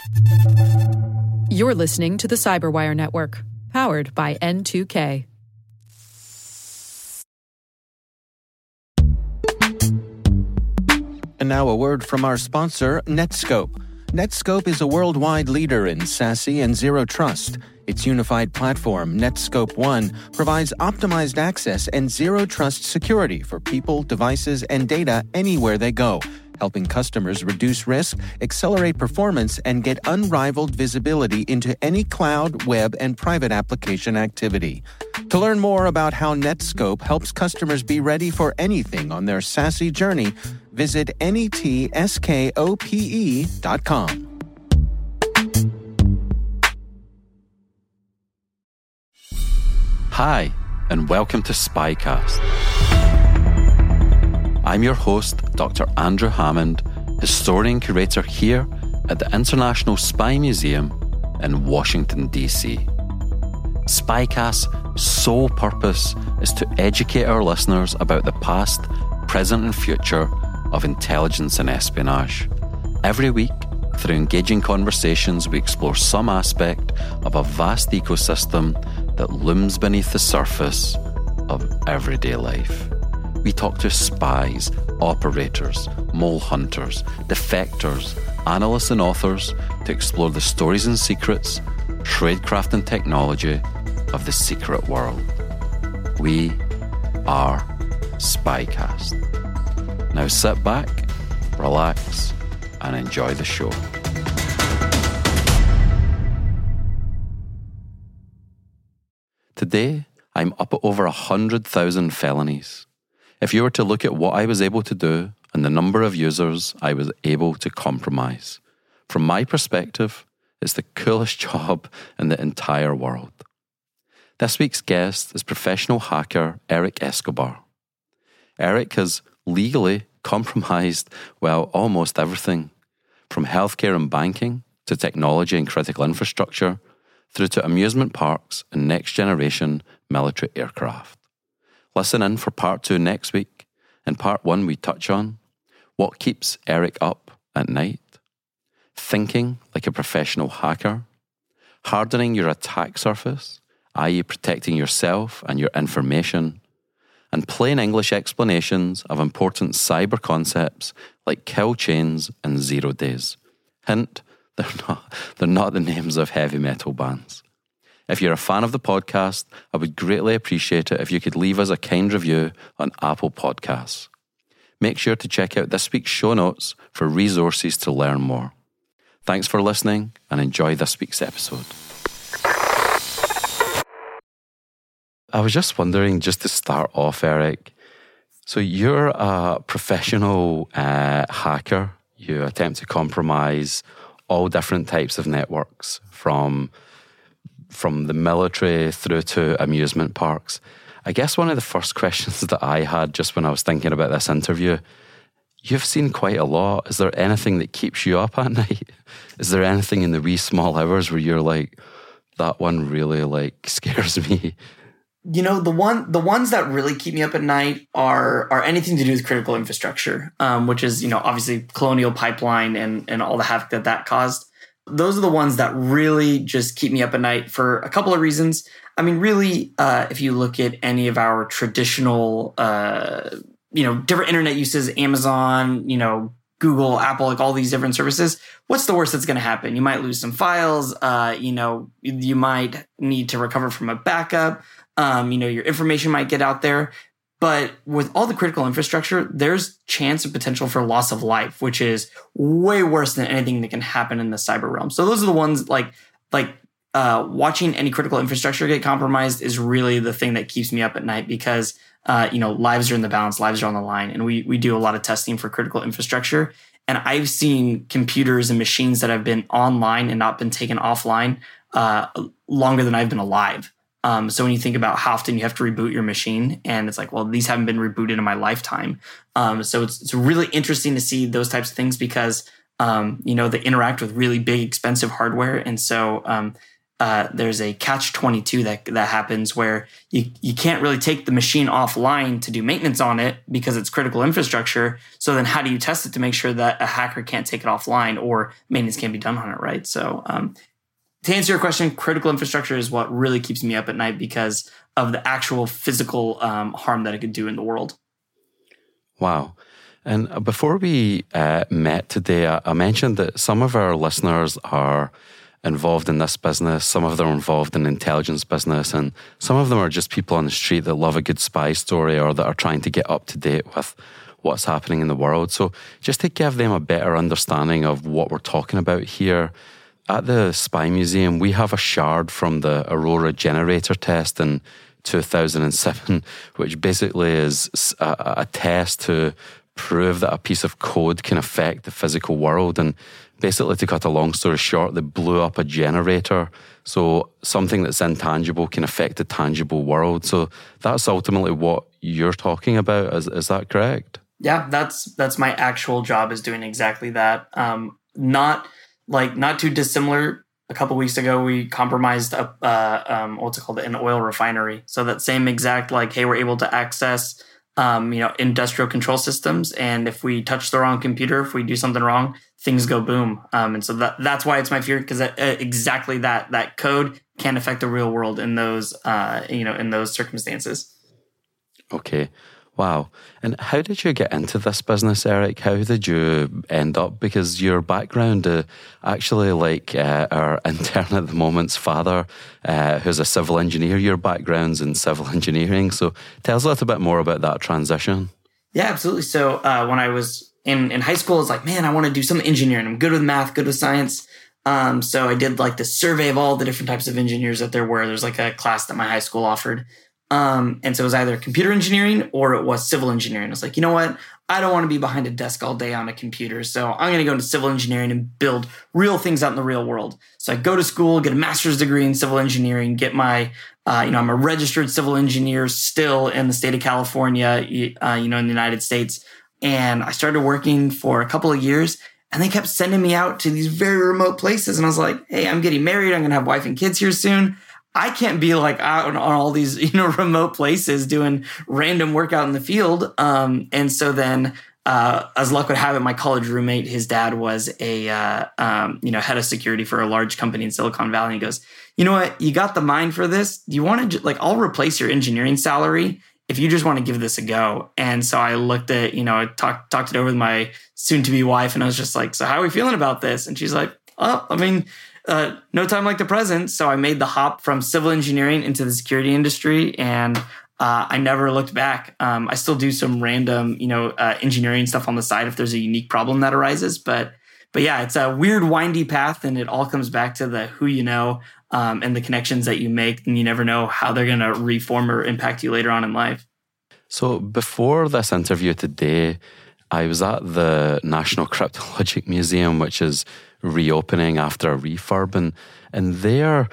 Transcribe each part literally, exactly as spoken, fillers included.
You're listening to the Cyberwire Network, powered by N two K. And now a word from our sponsor, Netskope. Netskope is a worldwide leader in SASE and Zero Trust. Its unified platform, Netskope One, provides optimized access and Zero Trust security for people, devices, and data anywhere they go, helping customers reduce risk, accelerate performance, and get unrivaled visibility into any cloud, web, and private application activity. To learn more about how Netskope helps customers be ready for anything on their SASE journey, visit netskope dot com. Hi, and welcome to Spycast. I'm your host, Doctor Andrew Hammond, historian curator here at the International Spy Museum in Washington, D C. Spycast's sole purpose is to educate our listeners about the past, present, and future of intelligence and espionage. Every week, through engaging conversations, we explore some aspect of a vast ecosystem that looms beneath the surface of everyday life. We talk to spies, operators, mole hunters, defectors, analysts and authors to explore the stories and secrets, tradecraft and technology of the secret world. We are Spycast. Now sit back, relax, and enjoy the show. Today, I'm up at over one hundred thousand felonies. If you were to look at what I was able to do and the number of users I was able to compromise, from my perspective, it's the coolest job in the entire world. This week's guest is professional hacker Eric Escobar. Eric has legally compromised, well, almost everything, from healthcare and banking to technology and critical infrastructure, through to amusement parks and next-generation military aircraft. Listen in for part two next week. In part one, we touch on what keeps Eric up at night, thinking like a professional hacker, hardening your attack surface, that is protecting yourself and your information, and plain English explanations of important cyber concepts like kill chains and zero days. Hint, they're not, they're not the names of heavy metal bands. If you're a fan of the podcast, I would greatly appreciate it if you could leave us a kind review on Apple Podcasts. Make sure to check out this week's show notes for resources to learn more. Thanks for listening and enjoy this week's episode. I was just wondering, just to start off, Eric, so you're a professional uh, hacker. You attempt to compromise all different types of networks, from from the military through to amusement parks. I guess one of the first questions that I had just when I was thinking about this interview, you've seen quite a lot. Is there anything that keeps you up at night? Is there anything in the wee small hours where you're like, that one really like scares me? You know, the one the ones that really keep me up at night are are anything to do with critical infrastructure, um, which is, you know, obviously Colonial Pipeline and and all the havoc that that caused. Those are the ones that really just keep me up at night for a couple of reasons. I mean, really, uh, if you look at any of our traditional, uh, you know, different internet uses, Amazon, you know, Google, Apple, like all these different services, what's the worst that's going to happen? You might lose some files. Uh, you know, you might need to recover from a backup. Um, you know, your information might get out there. But with all the critical infrastructure, there's chance and potential for loss of life, which is way worse than anything that can happen in the cyber realm. So those are the ones like like uh, watching any critical infrastructure get compromised is really the thing that keeps me up at night, because uh, you know, lives are in the balance, lives are on the line, and we we do a lot of testing for critical infrastructure. And I've seen computers and machines that have been online and not been taken offline uh, longer than I've been alive. Um, so when you think about how often you have to reboot your machine, and it's like, well, these haven't been rebooted in my lifetime. Um, so it's it's really interesting to see those types of things, because um, you know, they interact with really big, expensive hardware, and so um, uh, there's a catch twenty-two that that happens where you you can't really take the machine offline to do maintenance on it because it's critical infrastructure. So then how do you test it to make sure that a hacker can't take it offline or maintenance can't be done on it, right? So um, to answer your question, critical infrastructure is what really keeps me up at night because of the actual physical um, harm that it could do in the world. Wow. And before we uh, met today, I, I mentioned that some of our listeners are involved in this business, some of them are involved in intelligence business, and some of them are just people on the street that love a good spy story or that are trying to get up to date with what's happening in the world. So just to give them a better understanding of what we're talking about here, at the Spy Museum, we have a shard from the Aurora generator test in two thousand seven, which basically is a, a test to prove that a piece of code can affect the physical world. And basically, to cut a long story short, they blew up a generator. So something that's intangible can affect the tangible world. So that's ultimately what you're talking about. Is, is that correct? Yeah, that's that's my actual job, is doing exactly that. Um, not like not too dissimilar. A couple weeks ago, we compromised a uh, um, what's it called, an oil refinery. So that same exact, like, hey, we're able to access um, you know industrial control systems, and if we touch the wrong computer, if we do something wrong, things go boom. Um, and so that that's why it's my fear, because uh, exactly that that code can affect the real world in those uh, you know in those circumstances. Okay. Wow. And how did you get into this business, Eric? How did you end up? Because your background, uh, actually, like uh, our intern at the moment's father, uh, who's a civil engineer, your background's in civil engineering. So tell us a little bit more about that transition. Yeah, absolutely. So uh, when I was in, in high school, I was like, man, I want to do some engineering. I'm good with math, good with science. Um, so I did like this survey of all the different types of engineers that there were. There's like a class that my high school offered. Um, and so it was either computer engineering or it was civil engineering. I was like, you know what? I don't want to be behind a desk all day on a computer. So I'm going to go into civil engineering and build real things out in the real world. So I go to school, get a master's degree in civil engineering, get my, uh, you know, I'm a registered civil engineer still in the state of California, uh, you know, in the United States. And I started working for a couple of years, and they kept sending me out to these very remote places. And I was like, hey, I'm getting married. I'm going to have wife and kids here soon. I can't be like out on all these, you know, remote places doing random work out in the field. Um, and so then, uh, as luck would have it, my college roommate, his dad was a, uh, um, you know, head of security for a large company in Silicon Valley. And he goes, you know what, you got the mind for this. Do you want to, like, I'll replace your engineering salary if you just want to give this a go. And so I looked at, you know, I talked, talked it over with my soon to be wife, and I was just like, so how are we feeling about this? And she's like, oh, I mean, Uh, no time like the present. So I made the hop from civil engineering into the security industry, and uh, I never looked back. Um, I still do some random, you know, uh, engineering stuff on the side if there's a unique problem that arises. But, but yeah, it's a weird, windy path, and it all comes back to the who you know um, and the connections that you make, and you never know how they're going to reform or impact you later on in life. So before this interview today, I was at the National Cryptologic Museum, which is reopening after a refurb, and and there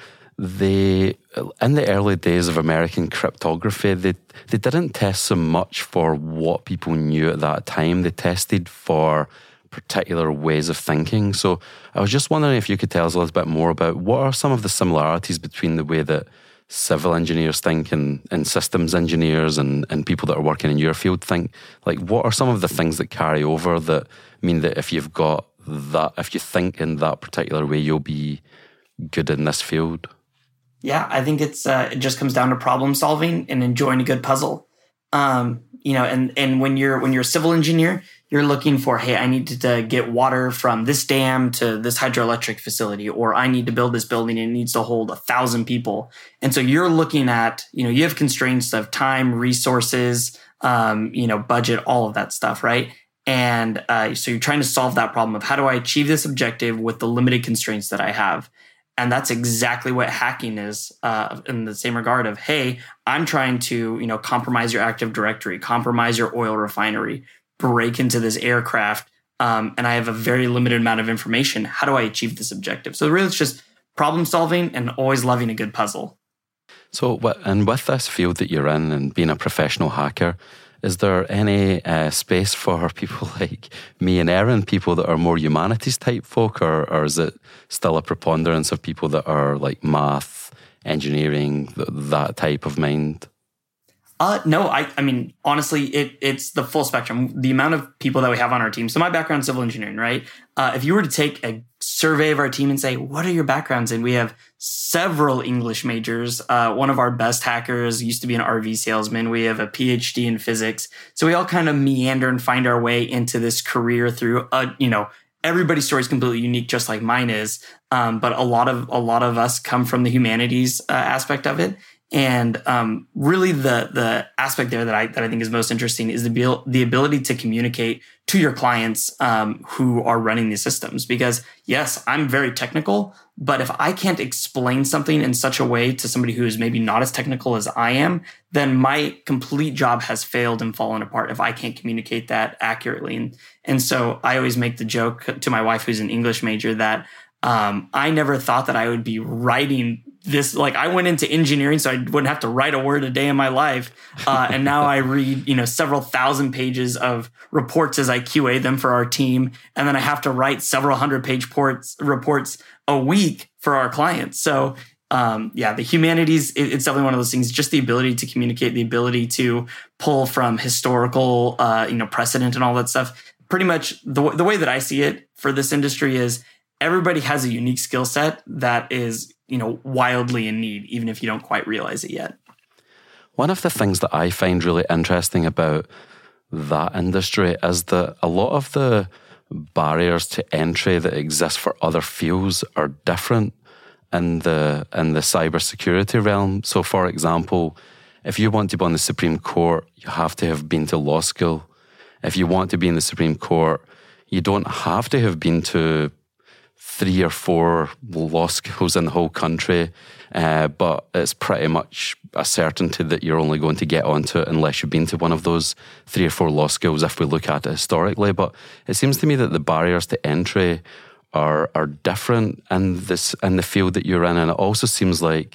they in the early days of American cryptography, they they didn't test so much for what people knew at that time. They tested for particular ways of thinking. So I was just wondering if you could tell us a little bit more about what are some of the similarities between the way that civil engineers think and, and systems engineers and, and people that are working in your field think. Like, what are some of the things that carry over that mean that if you've got that, if you think in that particular way, you'll be good in this field? Yeah, I think it's uh, it just comes down to problem solving and enjoying a good puzzle. Um, you know, and and when you're when you're a civil engineer, you're looking for, hey, I need to, to get water from this dam to this hydroelectric facility, or I need to build this building and it needs to hold a thousand people. And so you're looking at, you know, you have constraints of time, resources, um, you know, budget, all of that stuff, right? And uh, so you're trying to solve that problem of how do I achieve this objective with the limited constraints that I have. And that's exactly what hacking is uh, in the same regard of, hey, I'm trying to, you know, compromise your Active Directory, compromise your oil refinery, break into this aircraft, um, and I have a very limited amount of information. How do I achieve this objective? So really it's just problem solving and always loving a good puzzle. So, and with this field that you're in and being a professional hacker, is there any uh, space for people like me and Erin, people that are more humanities type folk, or, or is it still a preponderance of people that are like math, engineering, th- that type of mind? Uh, no, I, I mean, honestly, it, it's the full spectrum. The amount of people that we have on our team. So my background is civil engineering, right? Uh, if you were to take a survey of our team and say, what are your backgrounds? And we have several English majors. Uh, one of our best hackers used to be an R V salesman. We have a P H D in physics. So we all kind of meander and find our way into this career through, uh, you know, everybody's story is completely unique, just like mine is. Um, but a lot of, a lot of us come from the humanities uh, aspect of it. And um, really, the the aspect there that I that I think is most interesting is the abil- the ability to communicate to your clients um, who are running these systems. Because yes, I'm very technical, but if I can't explain something in such a way to somebody who is maybe not as technical as I am, then my complete job has failed and fallen apart if I can't communicate that accurately. And and so I always make the joke to my wife, who's an English major, that um, I never thought that I would be writing this. Like, I went into engineering so I wouldn't have to write a word a day in my life. Uh, and now I read, you know, several thousand pages of reports as I Q A them for our team. And then I have to write several hundred page ports, reports a week for our clients. So um, yeah, the humanities, it, it's definitely one of those things, just the ability to communicate, the ability to pull from historical, uh, you know, precedent and all that stuff. Pretty much the, the way that I see it for this industry is everybody has a unique skill set that is, you know, wildly in need, even if you don't quite realize it yet. One of the things that I find really interesting about that industry is that a lot of the barriers to entry that exist for other fields are different in the in the cybersecurity realm. So, for example, if you want to be on the Supreme Court, you have to have been to law school. If you want to be in the Supreme Court, you don't have to have been to three or four law schools in the whole country, uh, but it's pretty much a certainty that you're only going to get onto it unless you've been to one of those three or four law schools, if we look at it historically. But it seems to me that the barriers to entry are are different in this in the field that you're in, and it also seems like,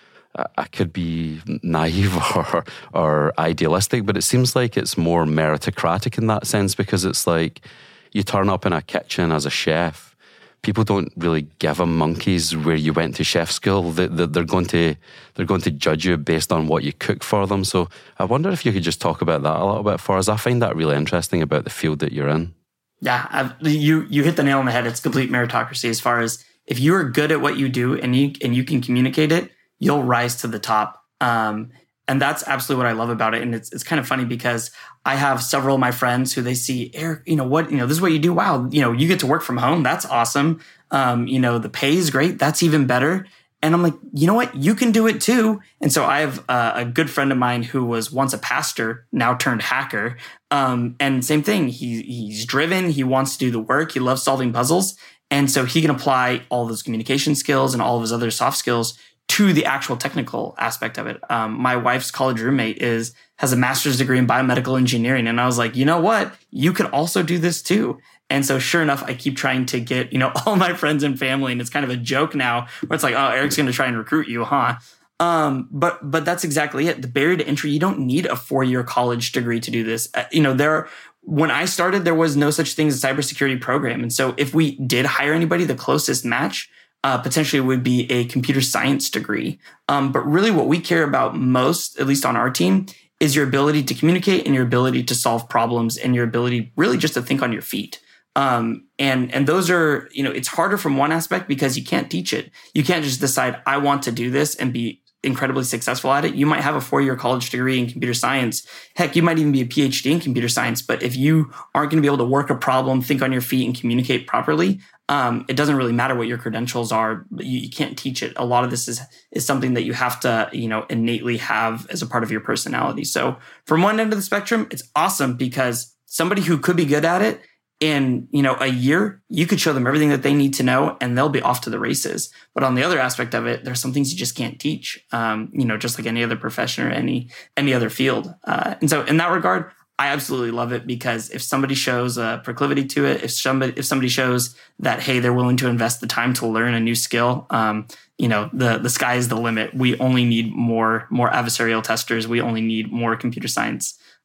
I could be naive or or idealistic, but it seems like it's more meritocratic in that sense, because it's like you turn up in a kitchen as a chef. People don't really give them monkeys where you went to chef school. They, they're going to they're going to judge you based on what you cook for them. So I wonder if you could just talk about that a little bit for us. I find that really interesting about the field that you're in. Yeah, I've, you you hit the nail on the head. It's complete meritocracy, as far as if you are good at what you do and you and you can communicate it, you'll rise to the top. Um, and that's absolutely what I love about it. And it's it's kind of funny because I have several of my friends who they see, Eric, you know what, you know, this is what you do. Wow. You know, you get to work from home. That's awesome. Um, you know, the pay is great. That's even better. And I'm like, you know what, you can do it too. And so I have uh, a good friend of mine who was once a pastor, now turned hacker. Um, and same thing. He, he's driven. He wants to do the work. He loves solving puzzles. And so he can apply all those communication skills and all of his other soft skills to the actual technical aspect of it. Um, my wife's college roommate is has a master's degree in biomedical engineering. And I was like, you know what? You could also do this too. And so sure enough, I keep trying to get, you know, all my friends and family. And it's kind of a joke now where it's like, oh, Eric's going to try and recruit you, huh? Um, but but that's exactly it. The barrier to entry, you don't need a four-year college degree to do this. Uh, you know, there when I started, there was no such thing as a cybersecurity program. And so if we did hire anybody, the closest match Uh, potentially would be a computer science degree. Um, but really what we care about most, at least on our team, is your ability to communicate and your ability to solve problems and your ability really just to think on your feet. Um, and, and those are, you know, it's harder from one aspect because you can't teach it. You can't just decide, I want to do this and be incredibly successful at it. You might have a four-year college degree in computer science. Heck, you might even be a P H D in computer science. But if you aren't going to be able to work a problem, think on your feet, and communicate properly, um, it doesn't really matter what your credentials are. You, you can't teach it. A lot of this is is something that you have to, you know, innately have as a part of your personality. So from one end of the spectrum, it's awesome because somebody who could be good at it, in, you know, a year, you could show them everything that they need to know and they'll be off to the races. But on the other aspect of it, there's some things you just can't teach, um, you know, just like any other profession or any any other field. Uh, and so in that regard, I absolutely love it because if somebody shows a proclivity to it, if somebody if somebody shows that, hey, they're willing to invest the time to learn a new skill, um, you know, the the sky is the limit. We only need more more adversarial testers. We only need more computer science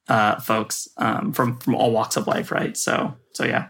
uh, folks um, from from all walks of life, right? So so yeah.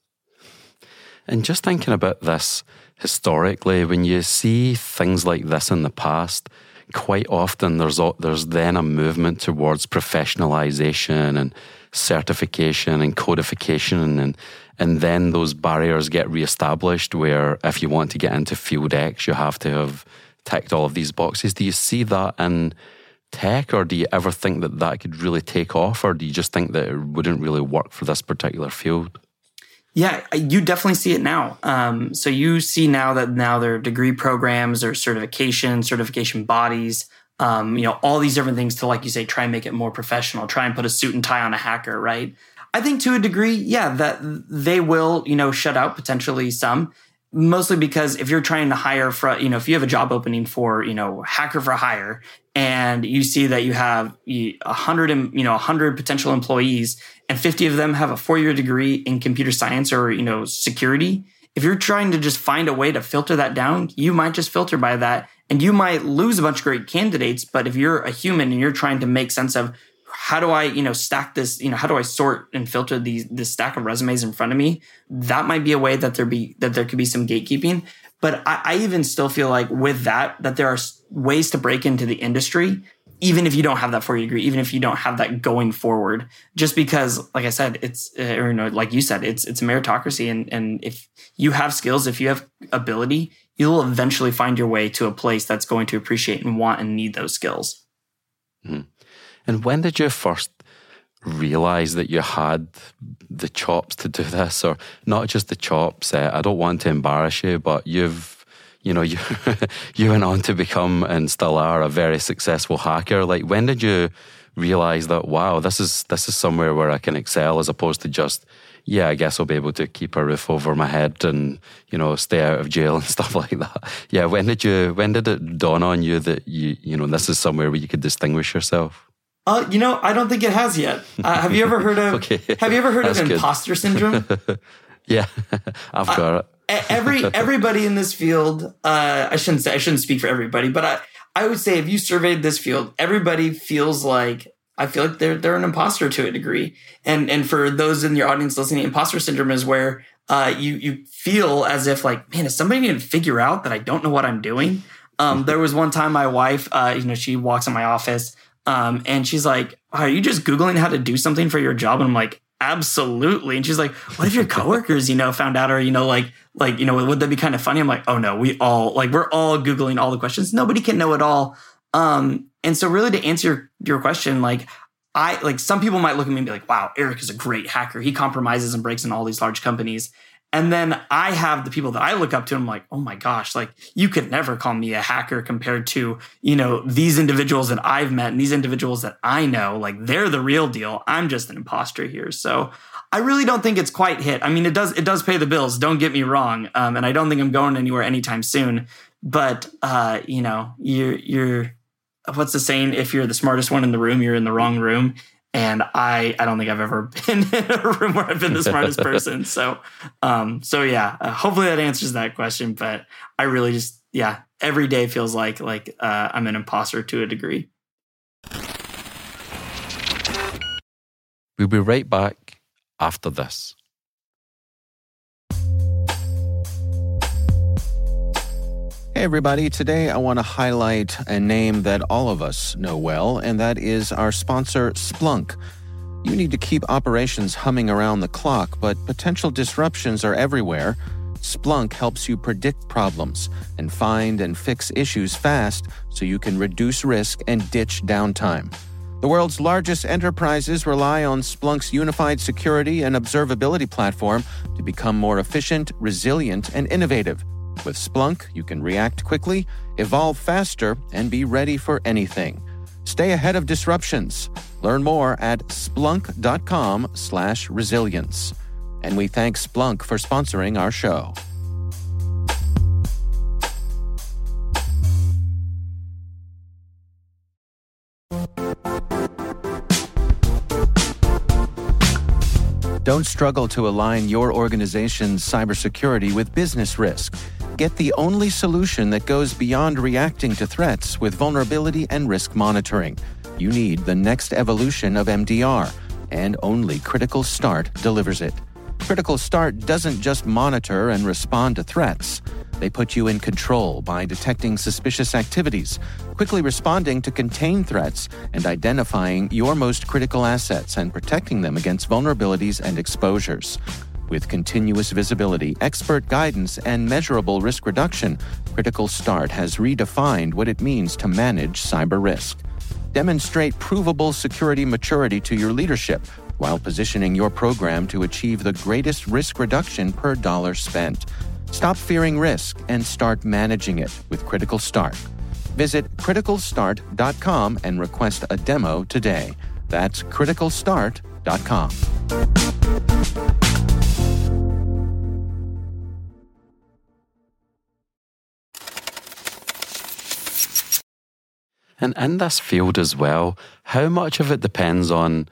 And just thinking about this historically, when you see things like this in the past, quite often there's there's then a movement towards professionalization and certification and codification, and and then those barriers get reestablished where if you want to get into field X, you have to have ticked all of these boxes. Do you see that in tech, or do you ever think that that could really take off, or do you just think that it wouldn't really work for this particular field? Yeah, you definitely see it now. Um, so you see now that now there are degree programs or certification, certification bodies, um, you know, all these different things to, like you say, try and make it more professional, try and put a suit and tie on a hacker, right? I think to a degree, yeah, that they will, you know, shut out potentially some, mostly because if you're trying to hire for, you know, if you have a job opening for, you know, hacker for hire, and you see that you have a hundred, you know, a hundred potential employees, and fifty of them have a four-year degree in computer science or, you know, security. If you're trying to just find a way to filter that down, you might just filter by that, and you might lose a bunch of great candidates. But if you're a human and you're trying to make sense of how do I, you know, stack this, you know, how do I sort and filter these this stack of resumes in front of me, that might be a way that there be that there could be some gatekeeping. But I, I even still feel like with that, that there are ways to break into the industry, even if you don't have that four-year degree, even if you don't have that going forward, just because, like I said, it's, uh, or, you know, like you said, it's it's a meritocracy. And, and if you have skills, if you have ability, you'll eventually find your way to a place that's going to appreciate and want and need those skills. Mm-hmm. And when did you first realize that you had the chops to do this, or not just the chops? Uh, I don't want to embarrass you, but you've, you know, you you went on to become and still are a very successful hacker. Like, when did you realize that, wow, this is this is somewhere where I can excel, as opposed to just, yeah, I guess I'll be able to keep a roof over my head and, you know, stay out of jail and stuff like that. Yeah, when did you when did it dawn on you that you you know this is somewhere where you could distinguish yourself? Uh, you know, I don't think it has yet. Uh, have you ever heard of okay. Have you ever heard That's of good. imposter syndrome? Yeah, I've got uh, it. every everybody in this field, uh, I shouldn't say I shouldn't speak for everybody, but I, I would say if you surveyed this field, everybody feels like I feel like they're they're an imposter to a degree. And and for those in your audience listening, imposter syndrome is where uh, you you feel as if like, man, is somebody going to figure out that I don't know what I'm doing? Um, there was one time my wife, uh, you know, she walks in my office. Um, and she's like, are you just Googling how to do something for your job? And I'm like, absolutely. And she's like, what if your coworkers, you know, found out, or, you know, like, like, you know, would that be kind of funny? I'm like, oh no, we all like, we're all Googling all the questions. Nobody can know it all. Um, and so really to answer your, your question, like I, like some people might look at me and be like, wow, Eric is a great hacker. He compromises and breaks in all these large companies. And then I have the people that I look up to, and I'm like, oh my gosh, like you could never call me a hacker compared to, you know, these individuals that I've met and these individuals that I know, like they're the real deal. I'm just an imposter here. So I really don't think it's quite hit. I mean, it does, it does pay the bills. Don't get me wrong. Um, and I don't think I'm going anywhere anytime soon, but uh, you know, you're, you're, what's the saying? If you're the smartest one in the room, you're in the wrong room. And I, I don't think I've ever been in a room where I've been the smartest person. So, um, so yeah, uh, hopefully that answers that question. But I really just, yeah, every day feels like like uh, I'm an imposter to a degree. We'll be right back after this. Hey everybody, today I want to highlight a name that all of us know well, and that is our sponsor, Splunk. You need to keep operations humming around the clock, but potential disruptions are everywhere. Splunk helps you predict problems and find and fix issues fast so you can reduce risk and ditch downtime. The world's largest enterprises rely on Splunk's unified security and observability platform to become more efficient, resilient, and innovative. With Splunk, you can react quickly, evolve faster, and be ready for anything. Stay ahead of disruptions. Learn more at splunk.com slash resilience. And we thank Splunk for sponsoring our show. Don't struggle to align your organization's cybersecurity with business risk. Get the only solution that goes beyond reacting to threats with vulnerability and risk monitoring. You need the next evolution of M D R, and only Critical Start delivers it. Critical Start doesn't just monitor and respond to threats. They put you in control by detecting suspicious activities, quickly responding to contain threats, and identifying your most critical assets and protecting them against vulnerabilities and exposures. With continuous visibility, expert guidance, and measurable risk reduction, Critical Start has redefined what it means to manage cyber risk. Demonstrate provable security maturity to your leadership while positioning your program to achieve the greatest risk reduction per dollar spent. Stop fearing risk and start managing it with Critical Start. Visit critical start dot com and request a demo today. That's critical start dot com. And in this field as well, how much of it depends on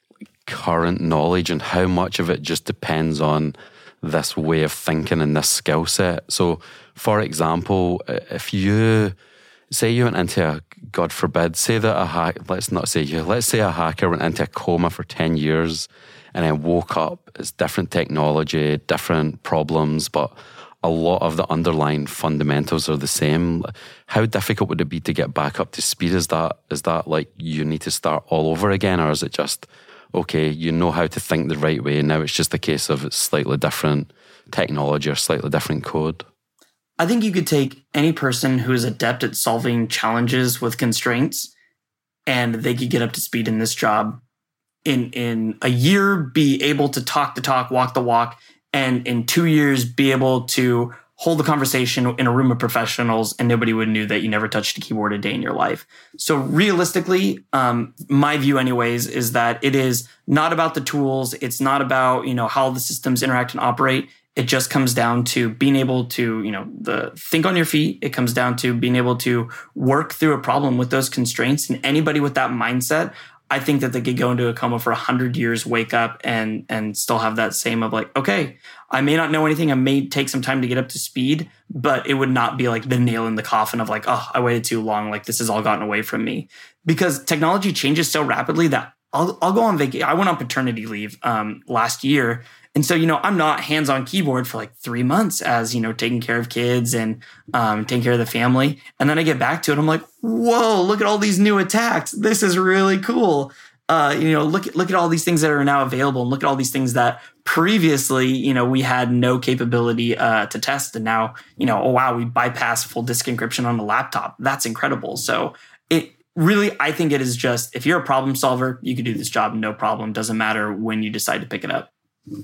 current knowledge and how much of it just depends on this way of thinking and this skill set? So, for example, if you, say you went into a, God forbid, say that a hack, let's not say you, let's say a hacker went into a coma for ten years and then woke up, it's different technology, different problems, but a lot of the underlying fundamentals are the same. How difficult would it be to get back up to speed? Is that is that like you need to start all over again, or is it just, okay, you know how to think the right way, and now it's just a case of it's slightly different technology or slightly different code? I think you could take any person who is adept at solving challenges with constraints, and they could get up to speed in this job in in a year, be able to talk the talk, walk the walk, and in two years be able to hold the conversation in a room of professionals and nobody would knew that you never touched a keyboard a day in your life. So realistically, um, my view anyways, is that it is not about the tools. It's not about, you know, how the systems interact and operate. It just comes down to being able to, you know, the think on your feet. It comes down to being able to work through a problem with those constraints. And anybody with that mindset, I think that they could go into a coma for one hundred years, wake up, and and still have that same of like, okay, I may not know anything. I may take some time to get up to speed, but it would not be like the nail in the coffin of like, oh, I waited too long. Like this has all gotten away from me. Because technology changes so rapidly that I'll, I'll go on vacation. I went on paternity leave um, last year. And so, you know, I'm not hands-on keyboard for like three months as, you know, taking care of kids and um, taking care of the family. And then I get back to it. I'm like, whoa, look at all these new attacks. This is really cool. Uh, you know, look at, look at all these things that are now available and look at all these things that previously, you know, we had no capability uh, to test. And now, you know, oh, wow, we bypass full disk encryption on the laptop. That's incredible. So it really, I think it is just, if you're a problem solver, you can do this job, no problem. Doesn't matter when you decide to pick it up.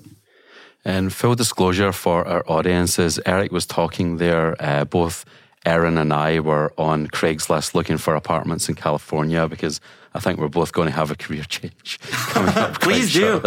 And full disclosure for our audiences, Eric was talking there, uh, both Erin and I were on Craigslist looking for apartments in California because I think we're both going to have a career change coming up. Please do.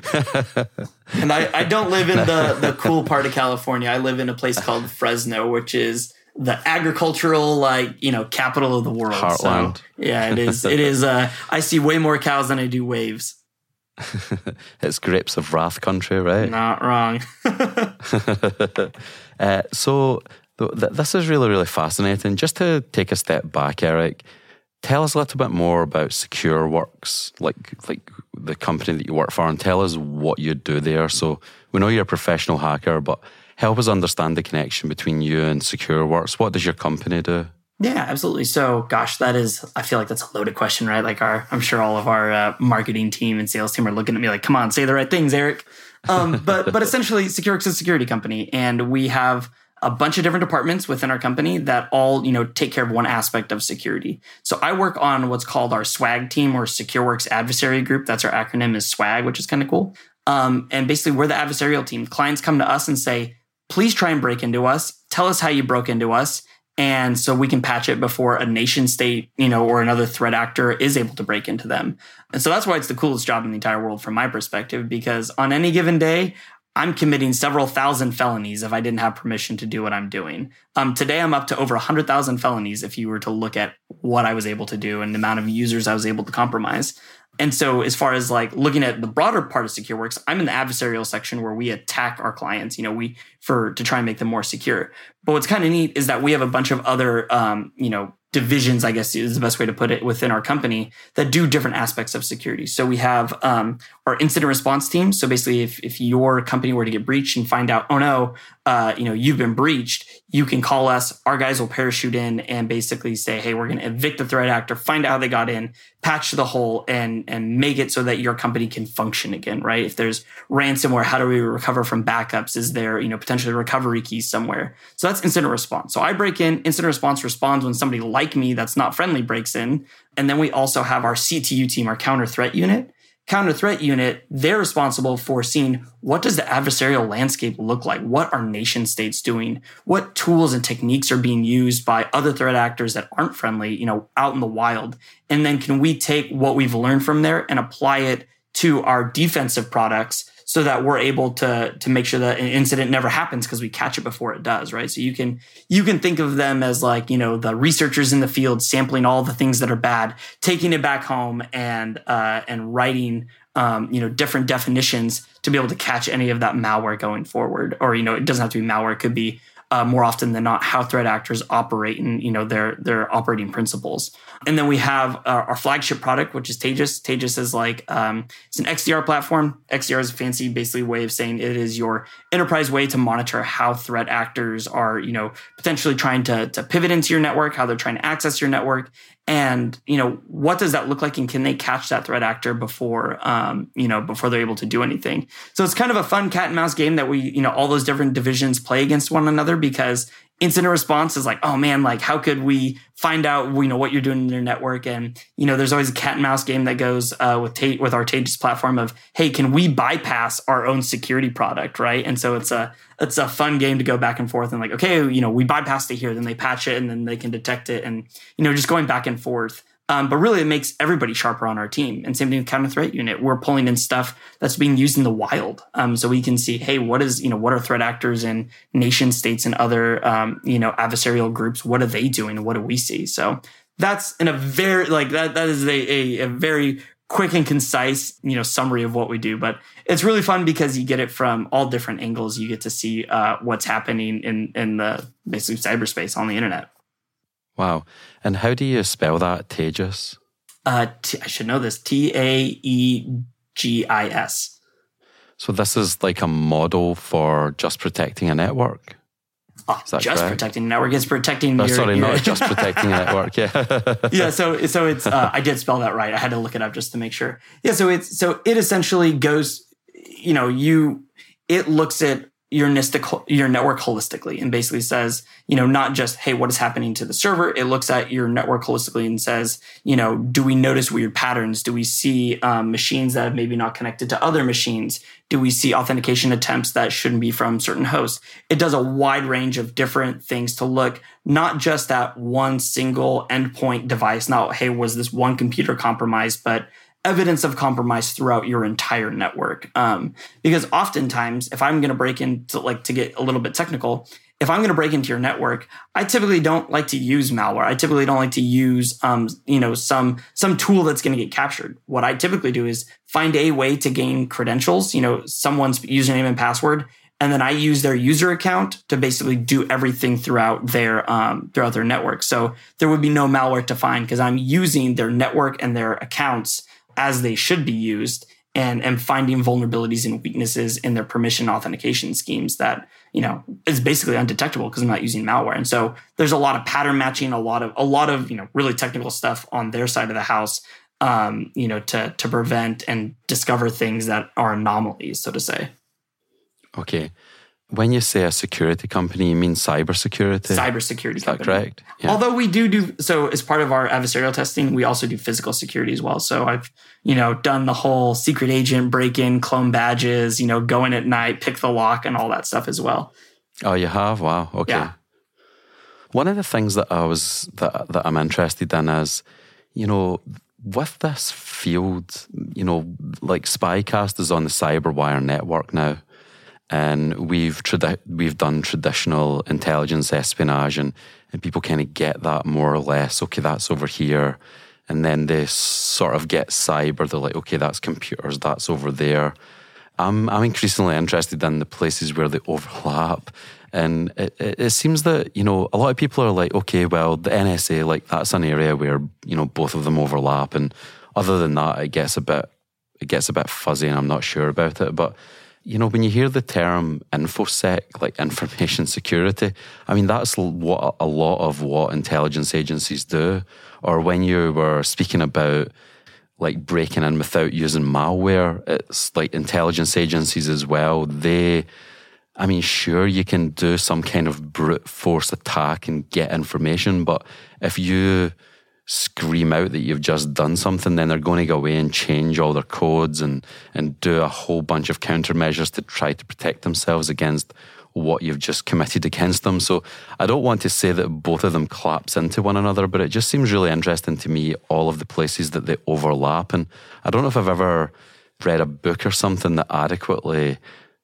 And I, I don't live in the, the cool part of California. I live in a place called Fresno, which is the agricultural, like, you know, capital of the world. Heartland. So, yeah, it is. It is. Uh, I see way more cows than I do waves. It's grapes of wrath country, right? Not wrong. uh, so th- th- this is really, really fascinating. Just to take a step back, Eric, tell us a little bit more about SecureWorks, like like the company that you work for, and tell us what you do there. So we know you're a professional hacker, but help us understand the connection between you and SecureWorks. What does your company do? Yeah, absolutely. So, gosh, that is, I feel like that's a loaded question, right? Like our, I'm sure all of our uh, marketing team and sales team are looking at me like, come on, say the right things, Eric. Um, but, but essentially SecureWorks is a security company, and we have a bunch of different departments within our company that all, you know, take care of one aspect of security. So I work on what's called our SWAG team, or SecureWorks Adversary Group. That's our acronym, is SWAG, which is kind of cool. Um, and basically we're the adversarial team. Clients come to us and say, please try and break into us. Tell us how you broke into us. And so we can patch it before a nation state, you know, or another threat actor is able to break into them. And so that's why it's the coolest job in the entire world from my perspective, because on any given day, I'm committing several thousand felonies if I didn't have permission to do what I'm doing. Um, today, I'm up to over one hundred thousand felonies if you were to look at what I was able to do and the amount of users I was able to compromise. And so as far as like looking at the broader part of SecureWorks, I'm in the adversarial section where we attack our clients, you know, we for to try and make them more secure. But what's kind of neat is that we have a bunch of other, um, you know, divisions, I guess is the best way to put it, within our company that do different aspects of security. So we have um, our incident response team. So basically, if, if your company were to get breached and find out, oh no, uh, you know, you've been breached, you can call us. Our guys will parachute in and basically say, hey, we're going to evict the threat actor, find out how they got in, patch the hole, and and make it so that your company can function again, right? If there's ransomware, how do we recover from backups? Is there, you know, potentially recovery keys somewhere? So that's incident response. So I break in, incident response responds when somebody like me that's not friendly breaks in. And then we also have our C T U team, our counter threat unit. Counter threat unit, they're responsible for seeing what does the adversarial landscape look like? What are nation states doing? What tools and techniques are being used by other threat actors that aren't friendly, you know, out in the wild? And then can we take what we've learned from there and apply it to our defensive products so that we're able to, to make sure that an incident never happens because we catch it before it does, right? So you can you can think of them as like, you know, the researchers in the field sampling all the things that are bad, taking it back home and uh, and writing um, you know, different definitions to be able to catch any of that malware going forward. Or, you know, it doesn't have to be malware. It could be uh, more often than not how threat actors operate and, you know, their their operating principles. And then we have our, our flagship product, which is Taegis. Taegis is like, um, it's an X D R platform. X D R is a fancy, basically way of saying it is your enterprise way to monitor how threat actors are, you know, potentially trying to, to pivot into your network, how they're trying to access your network. And, you know, what does that look like? And can they catch that threat actor before, um, you know, before they're able to do anything? So it's kind of a fun cat and mouse game that we, you know, all those different divisions play against one another, because incident response is like, oh man, like how could we find out, you know, what you're doing in your network? And, you know, there's always a cat and mouse game that goes uh, with Ta- with our Taegis platform of, hey, can we bypass our own security product, right? And so it's a it's a fun game to go back and forth and like, okay, you know, we bypassed it here, then they patch it and then they can detect it, and, you know, just going back and forth. Um, but really, it makes everybody sharper on our team. And same thing with counter threat unit. We're pulling in stuff that's being used in the wild, um, so we can see, hey, what is, you know, what are threat actors in nation states and other, um, you know, adversarial groups? What are they doing? And what do we see? So that's in a very like that. That is a, a, a very quick and concise, you know, summary of what we do. But it's really fun because you get it from all different angles. You get to see uh, what's happening in in the basically cyberspace on the internet. Wow. And how do you spell that, Taegis? Uh, t- I should know this. T A E G I S. So this is like a model for just protecting a network? Oh, just correct? Protecting a network. It's protecting oh, your... Sorry, your, not just protecting a network, yeah. yeah, so so it's... Uh, I did spell that right. I had to look it up just to make sure. Yeah, so it's so it essentially goes... You know, you... It looks at your your network holistically and basically says, you know, not just, hey, what is happening to the server? It looks at your network holistically and says, you know, do we notice weird patterns? Do we see um, machines that have maybe not connected to other machines? Do we see authentication attempts that shouldn't be from certain hosts? It does a wide range of different things to look, not just at one single endpoint device. Not, hey, was this one computer compromised, but evidence of compromise throughout your entire network. Um, because oftentimes, if I'm going to break into, like, to get a little bit technical, if I'm going to break into your network, I typically don't like to use malware. I typically don't like to use, um, you know, some some tool that's going to get captured. What I typically do is find a way to gain credentials, you know, someone's username and password, and then I use their user account to basically do everything throughout their um, throughout their network. So there would be no malware to find because I'm using their network and their accounts as they should be used, and, and finding vulnerabilities and weaknesses in their permission authentication schemes that, you know, is basically undetectable because I'm not using malware. And so there's a lot of pattern matching, a lot of, a lot of, you know, really technical stuff on their side of the house, um, you know, to, to prevent and discover things that are anomalies, so to say. Okay. When you say a security company, you mean cybersecurity? Cybersecurity Is that company. correct? Yeah. Although we do do, so as part of our adversarial testing, we also do physical security as well. So I've, you know, done the whole secret agent break-in, clone badges, you know, go in at night, pick the lock and all that stuff as well. Oh, you have? Wow. Okay. Yeah. One of the things that I was, that, that I'm interested in is, you know, with this field, you know, like Spycast is on the CyberWire network now. And we've tradi- we've done traditional intelligence espionage, and, and people kind of get that more or less. Okay, that's over here. And then they sort of get cyber. They're like, okay, that's computers, that's over there. I'm I'm increasingly interested in the places where they overlap. And it, it, it seems that, you know, a lot of people are like, okay, well, the N S A, like that's an area where, you know, both of them overlap. And other than that, it gets a bit, it gets a bit fuzzy and I'm not sure about it. But, you know, when you hear the term InfoSec, like information security, I mean, that's what a lot of what intelligence agencies do. Or when you were speaking about like breaking in without using malware, it's like intelligence agencies as well. They, I mean, sure, you can do some kind of brute force attack and get information, but if you scream out that you've just done something, then they're going to go away and change all their codes and, and do a whole bunch of countermeasures to try to protect themselves against what you've just committed against them. So I don't want to say that both of them collapse into one another, but it just seems really interesting to me, all of the places that they overlap. And I don't know if I've ever read a book or something that adequately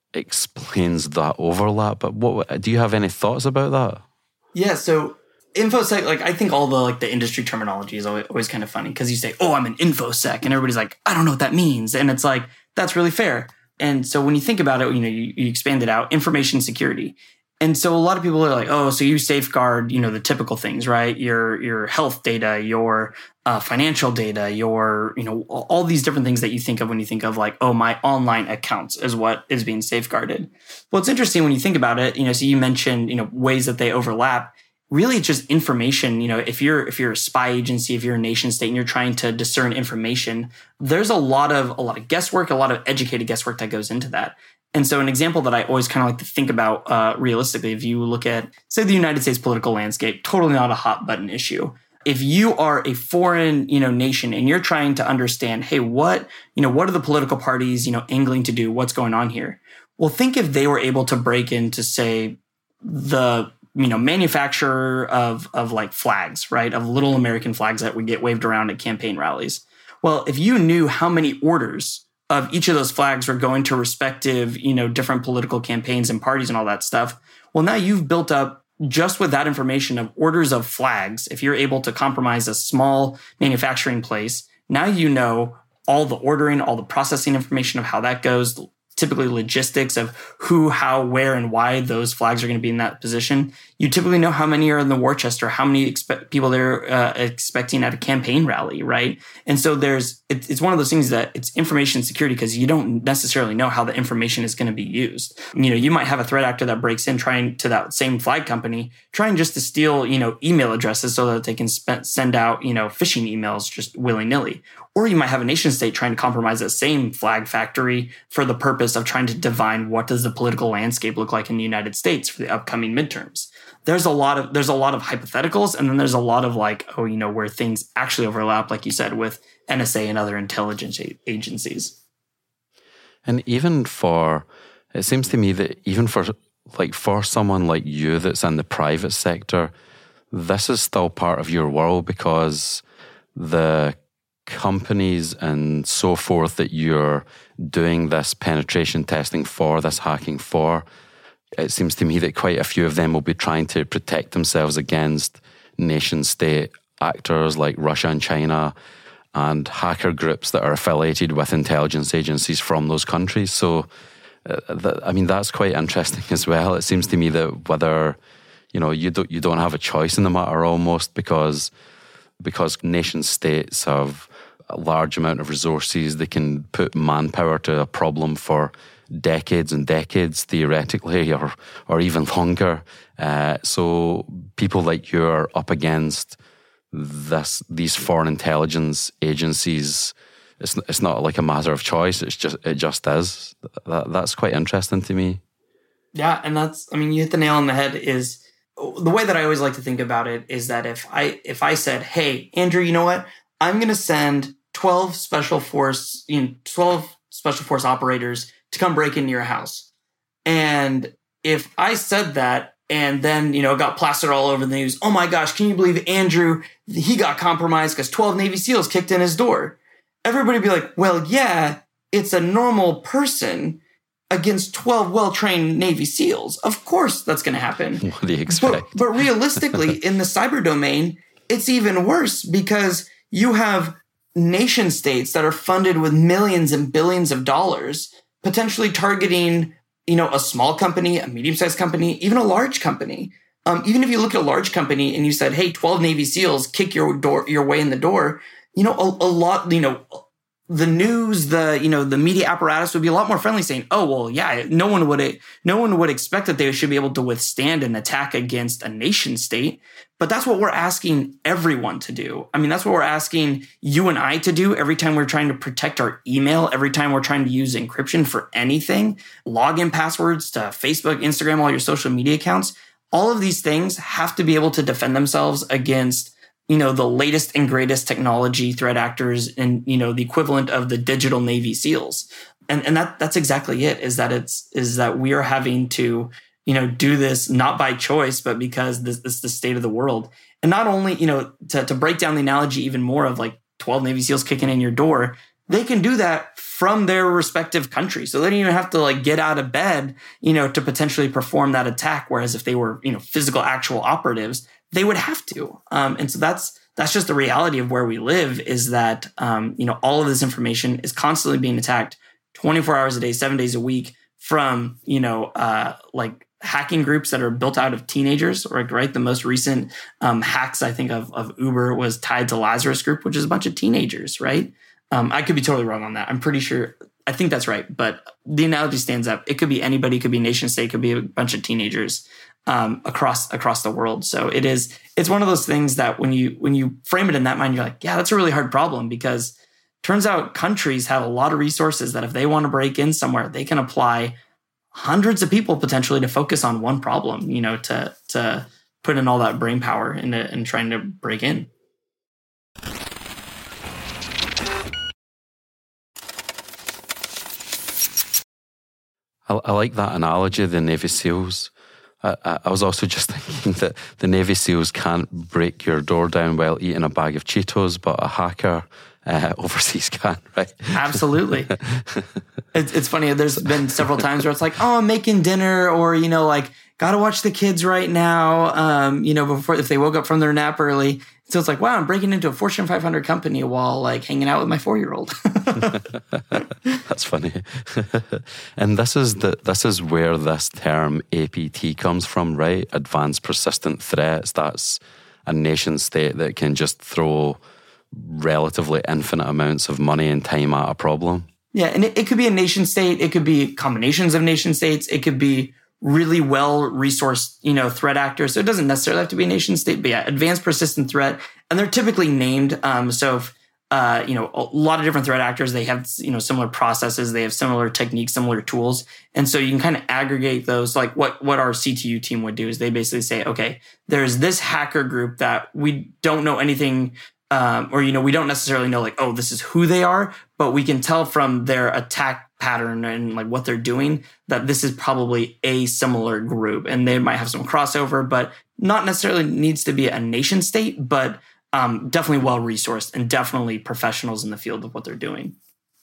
explains that overlap, but what do you have any thoughts about that? Yeah, so InfoSec, like I think all the like the industry terminology is always, always kind of funny because you say, oh, I'm an InfoSec, and everybody's like, I don't know what that means. And it's like, that's really fair. And so when you think about it, you know, you, you expand it out, information security. And so a lot of people are like, oh, so you safeguard, you know, the typical things, right? Your your health data, your uh, financial data, your, you know, all these different things that you think of when you think of like, oh, my online accounts is what is being safeguarded. Well, it's interesting when you think about it, you know, so you mentioned, you know, ways that they overlap. Really, it's just information. You know, if you're if you're a spy agency, if you're a nation state, and you're trying to discern information, there's a lot of a lot of guesswork, a lot of educated guesswork that goes into that. And so, an example that I always kind of like to think about uh, realistically, if you look at, say, the United States political landscape, totally not a hot button issue. If you are a foreign, you know, nation and you're trying to understand, hey, what you know, what are the political parties, you know, angling to do? What's going on here? Well, think if they were able to break into, say, the you know, manufacturer of, of like flags, right? Of little American flags that would get waved around at campaign rallies. Well, if you knew how many orders of each of those flags were going to respective, you know, different political campaigns and parties and all that stuff, well, now you've built up just with that information of orders of flags. If you're able to compromise a small manufacturing place, now you know all the ordering, all the processing information of how that goes, typically logistics of who, how, where, and why those flags are going to be in that position. You typically know how many are in the war chest or how many expect people they're uh, expecting at a campaign rally, right? And so there's it, it's one of those things that it's information security because you don't necessarily know how the information is going to be used. You know, you might have a threat actor that breaks in trying to that same flag company, trying just to steal, you know, email addresses so that they can sp- send out, you know, phishing emails just willy-nilly. Or you might have a nation state trying to compromise that same flag factory for the purpose of trying to divine what does the political landscape look like in the United States for the upcoming midterms. There's a lot of there's a lot of hypotheticals, and then there's a lot of like, oh, you know, where things actually overlap, like you said, with N S A and other intelligence agencies. And even for, it seems to me that even for like for someone like you that's in the private sector, this is still part of your world because the companies and so forth that you're doing this penetration testing for, this hacking for, it seems to me that quite a few of them will be trying to protect themselves against nation state actors like Russia and China and hacker groups that are affiliated with intelligence agencies from those countries. So, uh, that, I mean, that's quite interesting as well. It seems to me that whether, you know, you don't, you don't have a choice in the matter almost because, because nation states have a large amount of resources. They can put manpower to a problem for decades and decades, theoretically, or or even longer. Uh, so people like you are up against this these foreign intelligence agencies. It's it's not like a matter of choice. It's just it just is. That that's quite interesting to me. Yeah, and that's I mean, you hit the nail on the head. Is the way that I always like to think about it is that if I if I said, hey, Andrew, you know what? I'm going to send twelve special force, you know, twelve special force operators to come break into your house. And if I said that and then, you know, got plastered all over the news, oh my gosh, can you believe Andrew, he got compromised because twelve Navy SEALs kicked in his door. Everybody would be like, well, yeah, it's a normal person against twelve well-trained Navy SEALs. Of course that's going to happen. What do you expect? But, but realistically, in the cyber domain, it's even worse because you have nation states that are funded with millions and billions of dollars, potentially targeting you know, a small company, a medium-sized company, even a large company. Um, even if you look at a large company and you said, hey, twelve Navy SEALs kick your door, your way in the door, you know, a, a lot, you know, the news, the, you know, the media apparatus would be a lot more friendly saying, oh, well, yeah, no one would, no one would expect that they should be able to withstand an attack against a nation state. But that's what we're asking everyone to do. I mean, that's what we're asking you and I to do every time we're trying to protect our email, every time we're trying to use encryption for anything, login passwords to Facebook, Instagram, all your social media accounts. All of these things have to be able to defend themselves against, you know, the latest and greatest technology threat actors and, you know, the equivalent of the digital Navy SEALs. And and that that's exactly it, is that it's is that we are having to, you know, do this not by choice, but because this, this is the state of the world. And not only, you know, to, to break down the analogy even more of like twelve Navy SEALs kicking in your door, they can do that from their respective countries. So they don't even have to like get out of bed, you know, to potentially perform that attack. Whereas if they were, you know, physical actual operatives, they would have to. Um, and so that's that's just the reality of where we live, is that, um, you know, all of this information is constantly being attacked twenty-four hours a day, seven days a week from, you know, uh, like hacking groups that are built out of teenagers, or right? The most recent um, hacks, I think, of, of Uber was tied to Lazarus Group, which is a bunch of teenagers, right? Um, I could be totally wrong on that. I'm pretty sure. I think that's right. But the analogy stands up. It could be anybody. It could be a nation state. It could be a bunch of teenagers um, across across the world. So it is. It's one of those things that when you when you frame it in that mind, you're like, yeah, that's a really hard problem, because turns out countries have a lot of resources that if they want to break in somewhere, they can apply hundreds of people potentially to focus on one problem. You know, to to put in all that brain power into and trying to break in. I like that analogy of the Navy SEALs. I, I, I was also just thinking that the Navy SEALs can't break your door down while eating a bag of Cheetos, but a hacker uh, overseas can, right? Absolutely. it's, it's funny. There's been several times where it's like, oh, I'm making dinner, or, you know, like, got to watch the kids right now, um, you know, before if they woke up from their nap early. So it's like, wow, I'm breaking into a Fortune five hundred company while like hanging out with my four-year-old. That's funny. And this is the this is where this term A P T comes from, right? Advanced Persistent Threats. That's a nation state that can just throw relatively infinite amounts of money and time at a problem. Yeah, and it, it could be a nation state. It could be combinations of nation states. It could be really well-resourced, you know, threat actors. So it doesn't necessarily have to be a nation state, but yeah, advanced persistent threat. And they're typically named. Um, so, if, uh, you know, a lot of different threat actors, they have, you know, similar processes. They have similar techniques, similar tools. And so you can kind of aggregate those. Like what, what our C T U team would do is they basically say, okay, there's this hacker group that we don't know anything um, or, you know, we don't necessarily know like, oh, this is who they are, but we can tell from their attack pattern and like what they're doing that this is probably a similar group, and they might have some crossover, but not necessarily needs to be a nation state, but um, definitely well-resourced and definitely professionals in the field of what they're doing.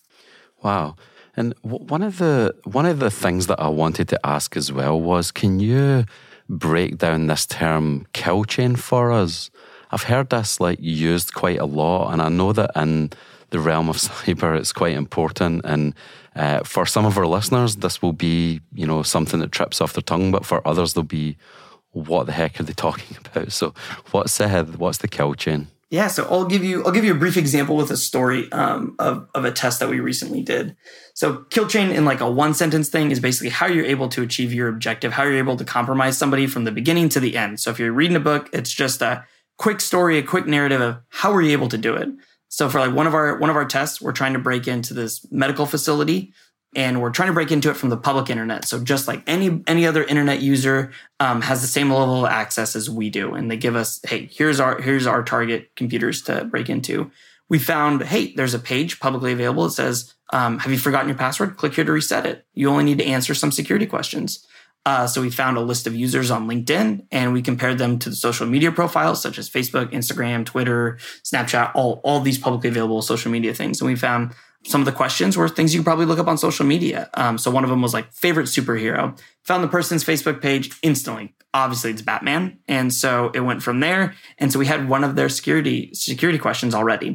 Wow. And w- one of the one of the things that I wanted to ask as well was, can you break down this term kill chain for us? I've heard this like used quite a lot, and I know that in the realm of cyber, it's quite important. And uh, for some of our listeners, this will be, you know, something that trips off their tongue. But for others, they'll be, what the heck are they talking about? So, what's uh, what's the kill chain? Yeah, so I'll give you I'll give you a brief example with a story um, of of a test that we recently did. So, kill chain in like a one sentence thing is basically how you're able to achieve your objective, how you're able to compromise somebody from the beginning to the end. So, if you're reading a book, it's just a quick story, a quick narrative of how were you able to do it. So for like one of our one of our tests, we're trying to break into this medical facility, and we're trying to break into it from the public internet. So just like any any other internet user um, has the same level of access as we do, and they give us, hey, here's our here's our target computers to break into. We found, hey, there's a page publicly available. It says, um, have you forgotten your password? Click here to reset it. You only need to answer some security questions. Uh, so we found a list of users on LinkedIn, and we compared them to the social media profiles such as Facebook, Instagram, Twitter, Snapchat, all, all these publicly available social media things. And we found some of the questions were things you probably look up on social media. Um, so one of them was like favorite superhero. Found the person's Facebook page instantly. Obviously, it's Batman. And so it went from there. And so we had one of their security security questions already.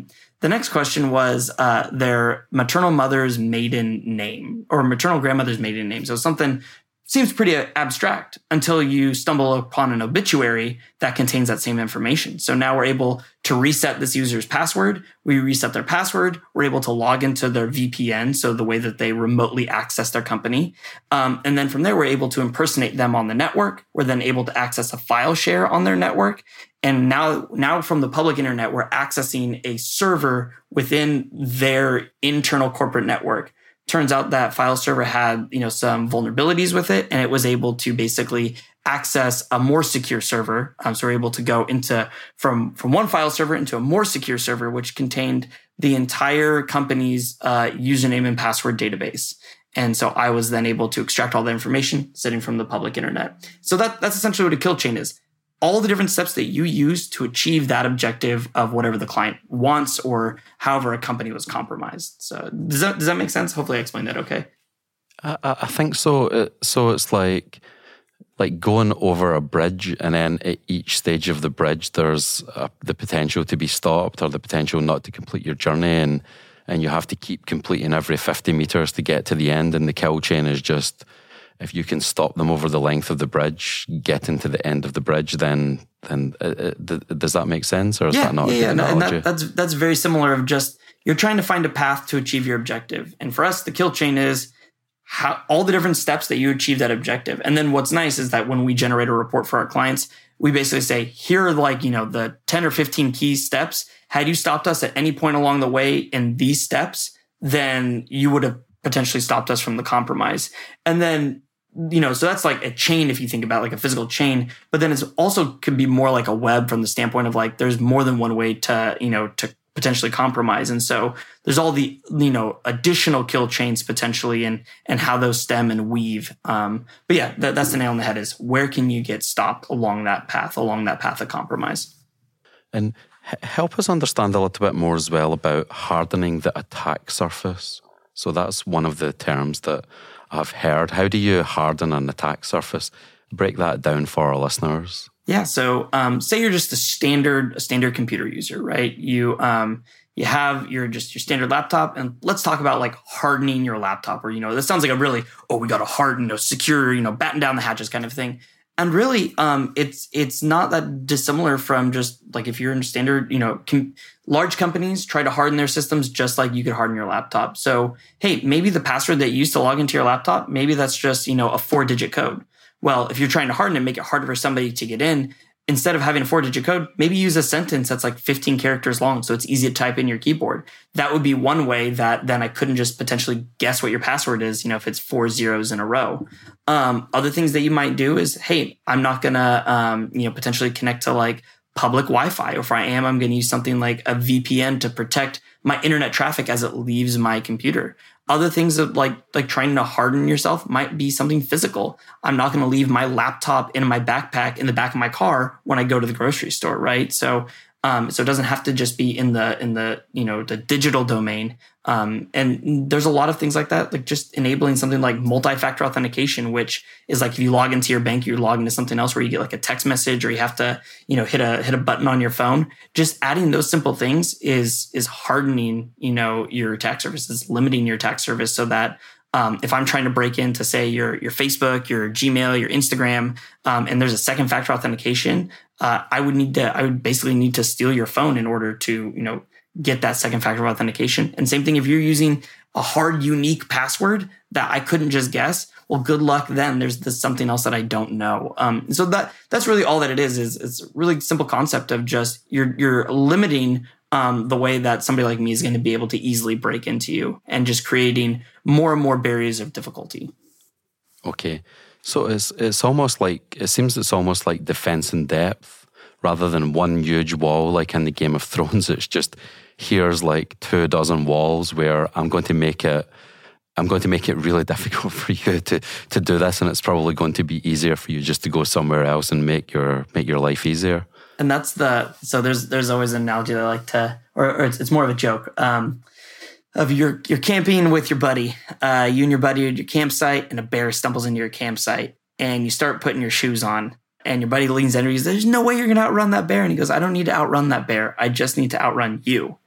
The next question was uh, their maternal mother's maiden name or maternal grandmother's maiden name. So something seems pretty abstract until you stumble upon an obituary that contains that same information. So now we're able to reset this user's password. We reset their password. We're able to log into their V P N, so the way that they remotely access their company. Um, and then from there, we're able to impersonate them on the network. We're then able to access a file share on their network. And now, now from the public internet, we're accessing a server within their internal corporate network. Turns out that file server had, you know, some vulnerabilities with it, and it was able to basically access a more secure server. Um, so we're able to go into from, from one file server into a more secure server, which contained the entire company's uh, username and password database. And so I was then able to extract all the information sitting from the public internet. So that that's essentially what a kill chain is. All the different steps that you use to achieve that objective of whatever the client wants or however a company was compromised. So does that, does that make sense? Hopefully I explained that okay. I, I think so. So it's like like going over a bridge, and then at each stage of the bridge, there's a, the potential to be stopped or the potential not to complete your journey, and and you have to keep completing every fifty meters to get to the end. And the kill chain is just, if you can stop them over the length of the bridge, getting to the end of the bridge, then then uh, uh, does that make sense, or is yeah, that not yeah, a good yeah. analogy? And that, that's that's very similar. Of just you're trying to find a path to achieve your objective, and for us, the kill chain is how all the different steps that you achieve that objective. And then what's nice is that when we generate a report for our clients, we basically say, here are like, you know, the ten or fifteen key steps. Had you stopped us at any point along the way in these steps, then you would have potentially stopped us from the compromise. And then, you know, so that's like a chain if you think about like a physical chain, but then it's also could be more like a web from the standpoint of like, there's more than one way to, you know, to potentially compromise. And so there's all the, you know, additional kill chains potentially and, and how those stem and weave. Um, but yeah, that, that's the nail on the head is where can you get stopped along that path, along that path of compromise? And h- help us understand a little bit more as well about hardening the attack surface. So that's one of the terms that I've heard. How do you harden an attack surface? Break that down for our listeners. Yeah. So, um, say you're just a standard, a standard computer user, right? You, um, you have your just your standard laptop, and let's talk about like hardening your laptop, or you know, this sounds like a really oh, we got to harden, a secure, you know, batten down the hatches kind of thing. And really, um, it's it's not that dissimilar from just like if you're in standard, you know, com- large companies try to harden their systems just like you could harden your laptop. So, hey, maybe the password that you used to log into your laptop, maybe that's just, you know, a four-digit code. Well, if you're trying to harden it, make it harder for somebody to get in, instead of having a four-digit code, maybe use a sentence that's like fifteen characters long, so it's easy to type in your keyboard. That would be one way that then I couldn't just potentially guess what your password is, you know, if it's four zeros in a row. Um, other things that you might do is, hey, I'm not gonna, um, you know, potentially connect to like public Wi-Fi, or if I am, I'm gonna use something like a V P N to protect my internet traffic as it leaves my computer. Other things of like like trying to harden yourself might be something physical. I'm not going to leave my laptop in my backpack in the back of my car when I go to the grocery store, right? So, um, so it doesn't have to just be in the in the you know the digital domain. Um, and there's a lot of things like that, like just enabling something like multi-factor authentication, which is like if you log into your bank, you log into something else where you get like a text message, or you have to you know hit a hit a button on your phone. Just adding those simple things is is hardening you know your attack surface, is limiting your attack surface, so that um, if I'm trying to break into say your your Facebook, your Gmail, your Instagram, um, and there's a second factor authentication, uh, I would need to I would basically need to steal your phone in order to you know. get that second factor of authentication. And same thing, if you're using a hard, unique password that I couldn't just guess, well, good luck then. There's, there's something else that I don't know. Um, so that that's really all that it is, is it's a really simple concept of just you're you're limiting um, the way that somebody like me is going to be able to easily break into you, and just creating more and more barriers of difficulty. Okay. So it's it's almost like, it seems it's almost like defense in depth rather than one huge wall like in the Game of Thrones. It's just, here's like two dozen walls where I'm going to make it I'm going to make it really difficult for you to to do this, and it's probably going to be easier for you just to go somewhere else and make your make your life easier. And that's the so there's there's always an analogy that I like to, or, or it's, it's more of a joke. Um, of you're you're camping with your buddy, uh, you and your buddy are at your campsite, and a bear stumbles into your campsite, and you start putting your shoes on. And your buddy leans in and he goes, there's no way you're going to outrun that bear. And he goes, I don't need to outrun that bear. I just need to outrun you.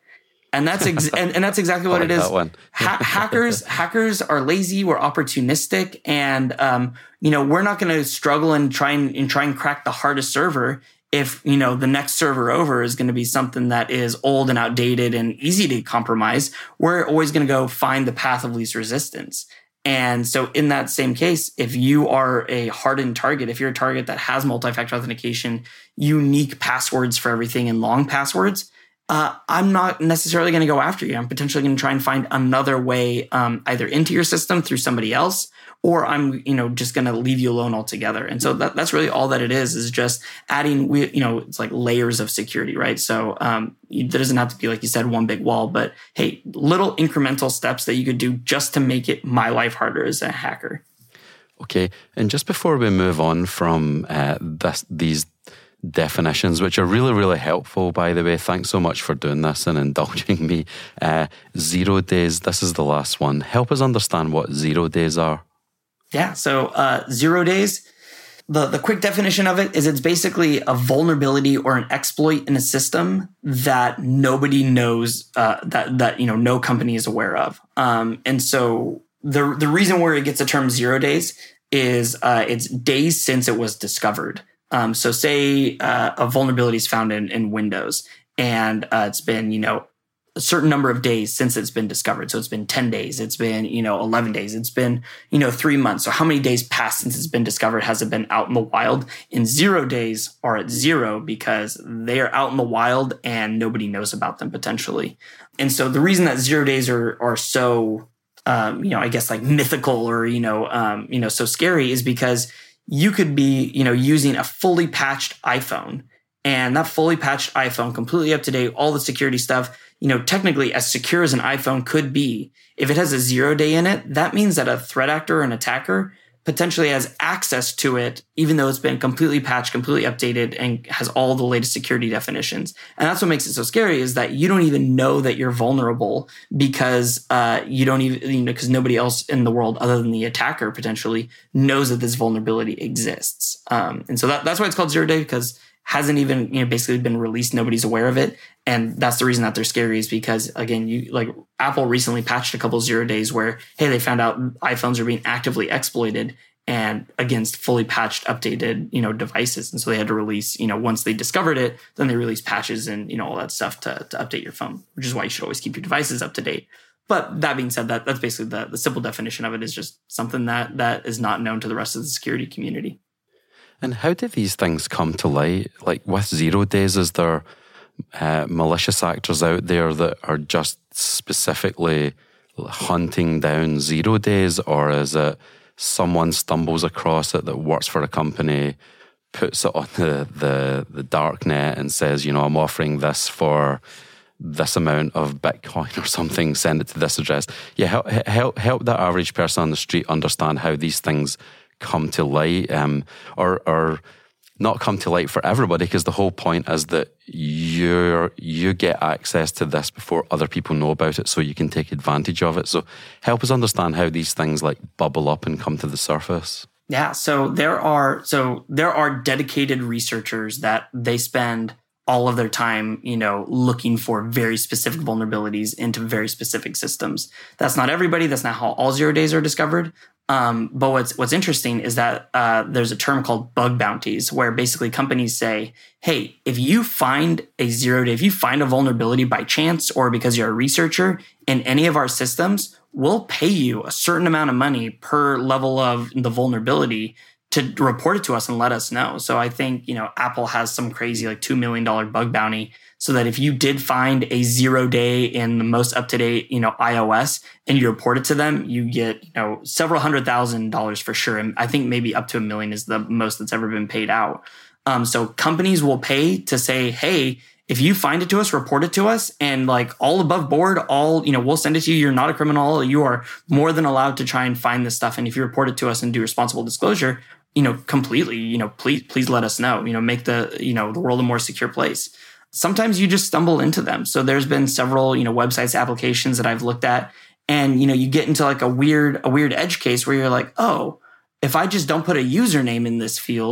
And that's ex- and, and that's exactly what like it is. That one. ha- hackers hackers are lazy. We're opportunistic, and um, you know we're not going to struggle and try and, and try and crack the hardest server if you know the next server over is going to be something that is old and outdated and easy to compromise. We're always going to go find the path of least resistance. And so in that same case, if you are a hardened target, if you're a target that has multi-factor authentication, unique passwords for everything and long passwords, uh, I'm not necessarily going to go after you. I'm potentially going to try and find another way um, either into your system through somebody else, or I'm, you know, just going to leave you alone altogether. And so that, that's really all that it is, is just adding, we, you know, it's like layers of security, right? So um, there doesn't have to be, like you said, one big wall, but hey, little incremental steps that you could do just to make it my life harder as a hacker. Okay. And just before we move on from uh, this, these definitions, which are really, really helpful, by the way, thanks so much for doing this and indulging me. Uh, zero days, this is the last one. Help us understand what zero days are. Yeah. So uh, zero days, the, the quick definition of it is it's basically a vulnerability or an exploit in a system that nobody knows, uh, that, that, you know, no company is aware of. Um, and so the, the reason where it gets the term zero days is uh, it's days since it was discovered. Um, so say uh, a vulnerability is found in, in Windows and uh, it's been, you know, a certain number of days since it's been discovered. So it's been ten days, it's been, you know, eleven days, it's been, you know, three months. So how many days passed since it's been discovered? Has it been out in the wild? In zero days are at zero because they are out in the wild and nobody knows about them potentially. And so the reason that zero days are, are so, um, you know, I guess like mythical or, you know, um, you know, so scary is because you could be, you know, using a fully patched iPhone, and that fully patched iPhone, completely up to date, all the security stuff, you know, technically as secure as an iPhone could be, if it has a zero day in it, that means that a threat actor or an attacker potentially has access to it, even though it's been completely patched, completely updated, and has all the latest security definitions. And that's what makes it so scary, is that you don't even know that you're vulnerable because uh, you don't even, you know, because nobody else in the world other than the attacker potentially knows that this vulnerability exists. Um, and so that, that's why it's called zero day, because hasn't even, you know, basically been released. Nobody's aware of it. And that's the reason that they're scary, is because, again, you like Apple recently patched a couple zero days where, hey, they found out iPhones are being actively exploited and against fully patched, updated, you know, devices. And so they had to release, you know, once they discovered it, then they released patches and, you know, all that stuff to, to update your phone, which is why you should always keep your devices up to date. But that being said, that that's basically the, the simple definition of it, is just something that that is not known to the rest of the security community. And how do these things come to light? Like with zero days, is there uh, malicious actors out there that are just specifically hunting down zero days, or is it someone stumbles across it that works for a company, puts it on the, the, the dark net and says, you know, I'm offering this for this amount of Bitcoin or something, send it to this address. Yeah, help, help, help that average person on the street understand how these things come to light, um, or or not come to light for everybody, because the whole point is that you you get access to this before other people know about it, so you can take advantage of it. So help us understand how these things like bubble up and come to the surface. Yeah, so there are so there are dedicated researchers that they spend all of their time, you know, looking for very specific vulnerabilities into very specific systems. That's not everybody. That's not how all zero days are discovered. Um, but what's what's interesting is that uh, there's a term called bug bounties, where basically companies say, hey, if you find a zero day, if you find a vulnerability by chance or because you're a researcher in any of our systems, we'll pay you a certain amount of money per level of the vulnerability to report it to us and let us know. So I think, you know, Apple has some crazy like two million dollars bug bounty, so that if you did find a zero day in the most up-to-date, you know, iOS and you report it to them, you get, you know, several hundred thousand dollars for sure. And I think maybe up to a million is the most that's ever been paid out. Um, so companies will pay to say, hey, if you find it to us, report it to us, and like all above board, all, you know, we'll send it to you. You're not a criminal. You are more than allowed to try and find this stuff. And if you report it to us and do responsible disclosure, you know, completely, you know, please, please let us know, you know, make the, you know, the world a more secure place. Sometimes you just stumble into them. So there's been several, you know, websites, applications that I've looked at, and, you know, you get into like a weird, a weird edge case where you're like, oh, if I just don't put a username in this field,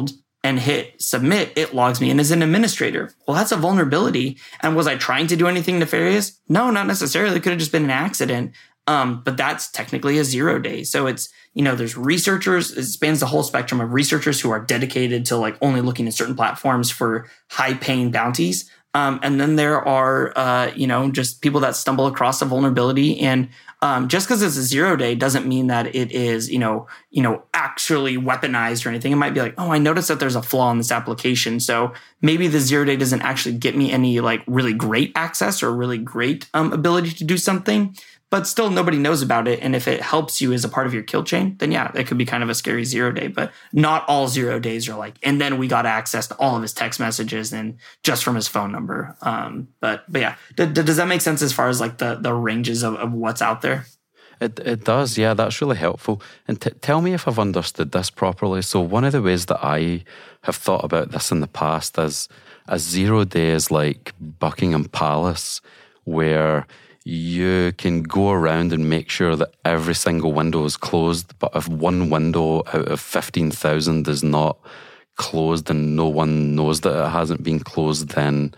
and hit submit, it logs me in as an administrator. Well, that's a vulnerability. And was I trying to do anything nefarious? No, not necessarily. It could have just been an accident. Um, but that's technically a zero day. So it's, you know, there's researchers, it spans the whole spectrum of researchers who are dedicated to like only looking at certain platforms for high paying bounties. Um, and then there are, uh, you know, just people that stumble across a vulnerability. And um, just because it's a zero day doesn't mean that it is, you know, you know, actually weaponized or anything. It might be like, oh, I noticed that there's a flaw in this application. So maybe the zero day doesn't actually get me any like really great access or really great um, ability to do something. But still, nobody knows about it. And if it helps you as a part of your kill chain, then yeah, it could be kind of a scary zero day. But not all zero days are like, and then we got access to all of his text messages and just from his phone number. Um, but but yeah, d- d- does that make sense as far as like the the ranges of, of what's out there? It it does, yeah. That's really helpful. And t- tell me if I've understood this properly. So one of the ways that I have thought about this in the past is a zero day is like Buckingham Palace, where you can go around and make sure that every single window is closed. But if one window out of fifteen thousand is not closed and no one knows that it hasn't been closed, then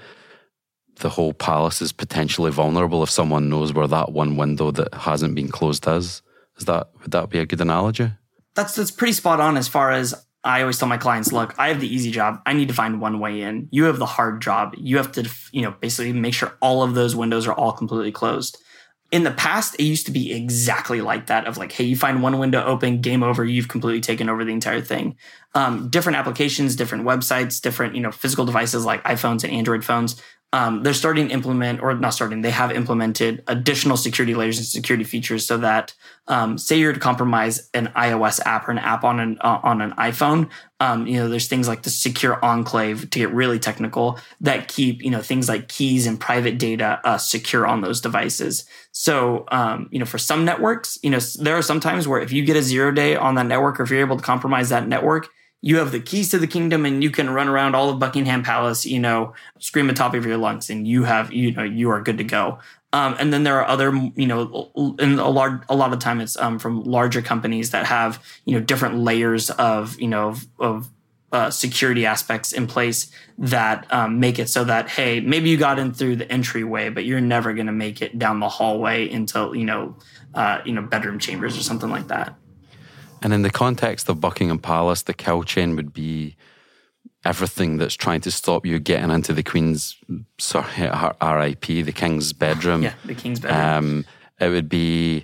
the whole palace is potentially vulnerable if someone knows where that one window that hasn't been closed is. Is that, would that be a good analogy? That's, that's pretty spot on as far as I always tell my clients, look, I have the easy job. I need to find one way in. You have the hard job. You have to, you know, basically make sure all of those windows are all completely closed. In the past, it used to be exactly like that of like, hey, you find one window open, game over, you've completely taken over the entire thing. Um, different applications, different websites, different, you know, physical devices like iPhones and Android phones. Um, they're starting to implement, or not starting, they have implemented additional security layers and security features so that, um, say you're to compromise an iOS app or an app on an uh, on an iPhone, um, you know, there's things like the secure enclave, to get really technical, that keep, you know, things like keys and private data uh, secure on those devices. So, um, you know, for some networks, you know, there are some times where if you get a zero day on that network, or if you're able to compromise that network, you have the keys to the kingdom and you can run around all of Buckingham Palace, you know, scream at the top of your lungs, and you have, you know, you are good to go. Um, and then there are other, you know, and a large, a lot of time it's um, from larger companies that have, you know, different layers of, you know, of, of uh, security aspects in place that um, make it so that, hey, maybe you got in through the entryway, but you're never going to make it down the hallway into, you know, uh, you know, bedroom chambers or something like that. And in the context of Buckingham Palace, the kill chain would be everything that's trying to stop you getting into the Queen's, sorry, R I P, the King's bedroom. Yeah, the King's bedroom. Um, it would be,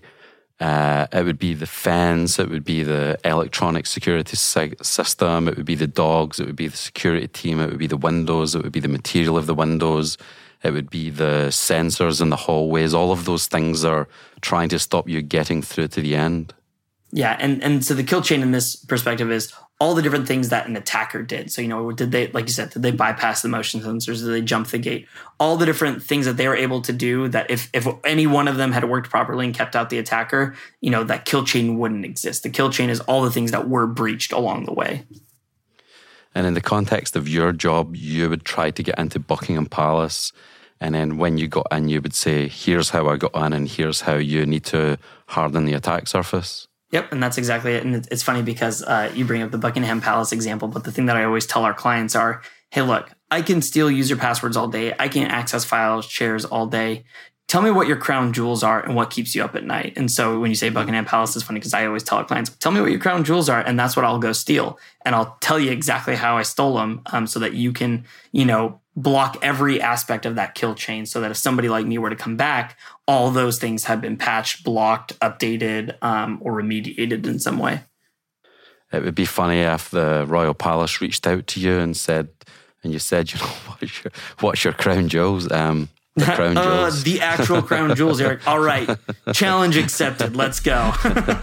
uh, it would be the fence. It would be the electronic security system. It would be the dogs. It would be the security team. It would be the windows. It would be the material of the windows. It would be the sensors in the hallways. All of those things are trying to stop you getting through to the end. Yeah, and, and so the kill chain in this perspective is all the different things that an attacker did. So, you know, did they, like you said, did they bypass the motion sensors? Did they jump the gate? All the different things that they were able to do that if, if any one of them had worked properly and kept out the attacker, you know, that kill chain wouldn't exist. The kill chain is all the things that were breached along the way. And in the context of your job, you would try to get into Buckingham Palace. And then when you got in, you would say, here's how I got in and here's how you need to harden the attack surface. Yep, and that's exactly it. And it's funny because uh, you bring up the Buckingham Palace example, but the thing that I always tell our clients are, hey, look, I can steal user passwords all day. I can access file shares all day. Tell me what your crown jewels are and what keeps you up at night. And so when you say Buckingham Palace, it's funny because I always tell our clients, tell me what your crown jewels are, and that's what I'll go steal. And I'll tell you exactly how I stole them um, so that you can, you know, block every aspect of that kill chain so that if somebody like me were to come back, all those things have been patched, blocked, updated, um, or remediated in some way. It would be funny if the Royal Palace reached out to you and said, and you said, you know, what's your, what's your crown jewels? Um, the crown uh, jewels. The actual crown jewels, Eric. All right. Challenge accepted. Let's go.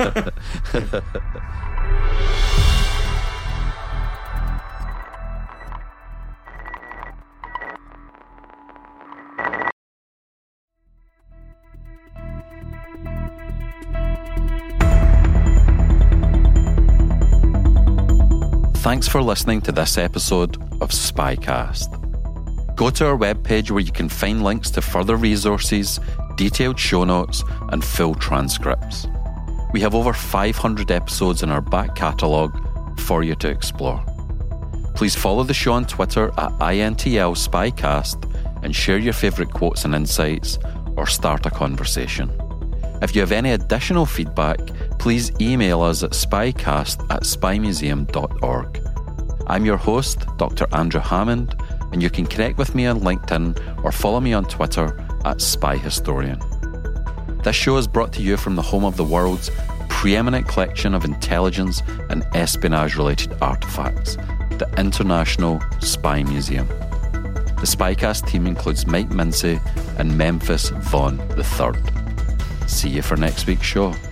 Thanks for listening to this episode of Spycast. Go to our webpage where you can find links to further resources, detailed show notes, and full transcripts. We have over five hundred episodes in our back catalogue for you to explore. Please follow the show on Twitter at I N T L Spycast and share your favourite quotes and insights, or start a conversation. If you have any additional feedback, please email us at spycast at spymuseum dot org. I'm your host, Doctor Andrew Hammond, and you can connect with me on LinkedIn or follow me on Twitter at Spy Historian. This show is brought to you from the home of the world's preeminent collection of intelligence and espionage-related artefacts, the International Spy Museum. The Spycast team includes Mike Mincy and Memphis Vaughn the third. See you for next week's show.